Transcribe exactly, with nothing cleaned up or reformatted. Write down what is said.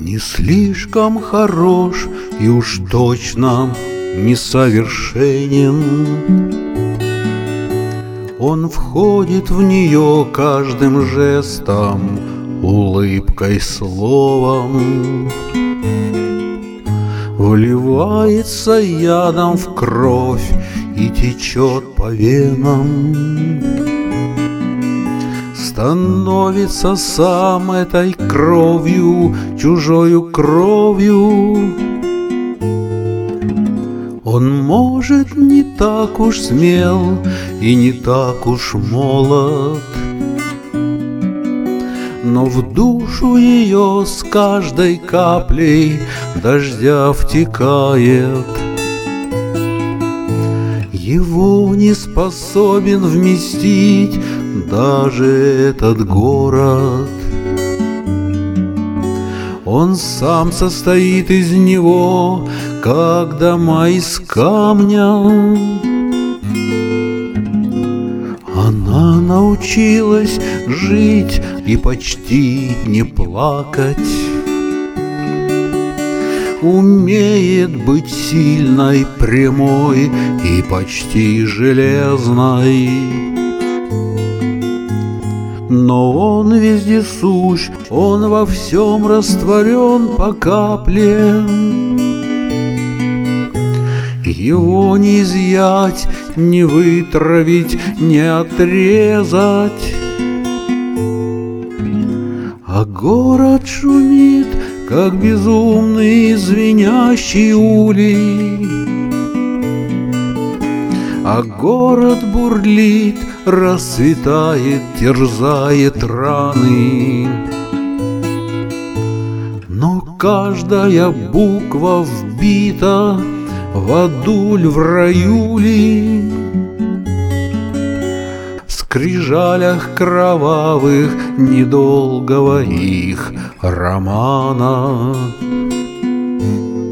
Не слишком хорош и уж точно несовершенен. Он входит в нее каждым жестом, улыбкой, словом, вливается ядом в кровь и течет по венам. Становится сам этой кровью, чужою кровью. Он, может, не так уж смел и не так уж молод, но в душу ее с каждой каплей дождя втекает. Его не способен вместить даже этот город. Он сам состоит из него, как дома из камня. Она научилась жить и почти не плакать, умеет быть сильной, прямой и почти железной. Но он вездесущ, он во всем растворен по капле. Его не изъять, не вытравить, не отрезать. А город шумит, как безумный звенящий улей. А город бурлит, расцветает, терзает раны. Но каждая буква вбита в адуль, в раюли, в скрижалях кровавых недолгого их романа.